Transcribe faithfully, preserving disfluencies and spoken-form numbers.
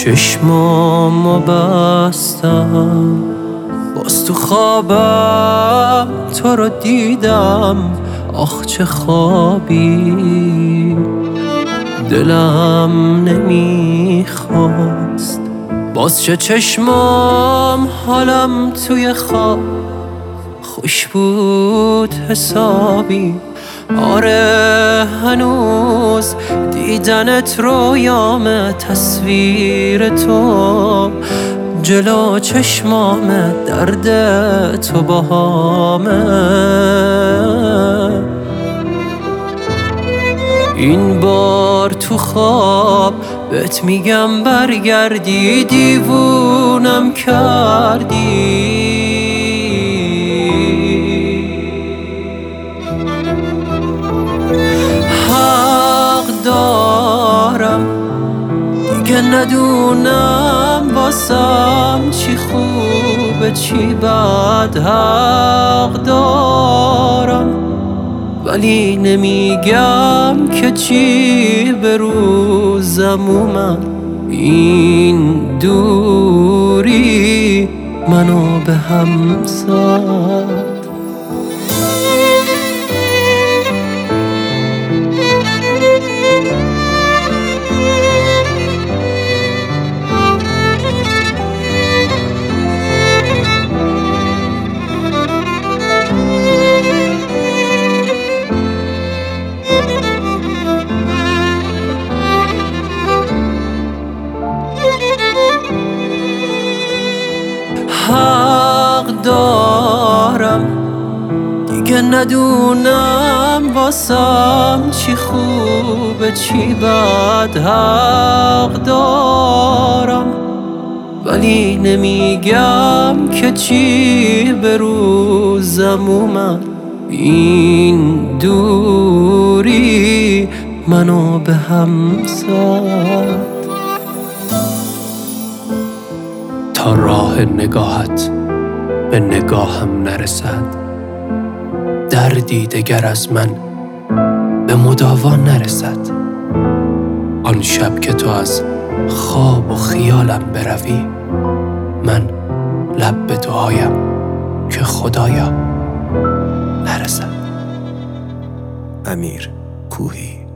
چشمامو بستم باز تو خوابم تو رو دیدم، آخ چه خوابی. دلم نمیخواست باز چه چشمام حالم توی خواب خوش بود حسابی. آره هنوز دیدنت رویام، تصویر تو جلو چشمام، درد تو باهامه. این بار تو خواب بهت میگم برگردی، دیوونم کردی. حق دارم دیگه ندونم واسم چی خوبه چی بد. حق دارم ولی نمیگم که چی به روزم اومد. این دوری منو به هم زد. حق دارم دیگه ندونم واسم چی خوبه چی بد. حق دارم ولی نمیگم که چی به روزم اومد. این دوری منو به هم زد. تا راه نگاهت به نگاهم نرسد، دردی دگر از من به مداوا نرسد. آن شب که تو از خواب و خیالم بروی، من لب به دعایم که خدایا نرسد. امیر کوهی.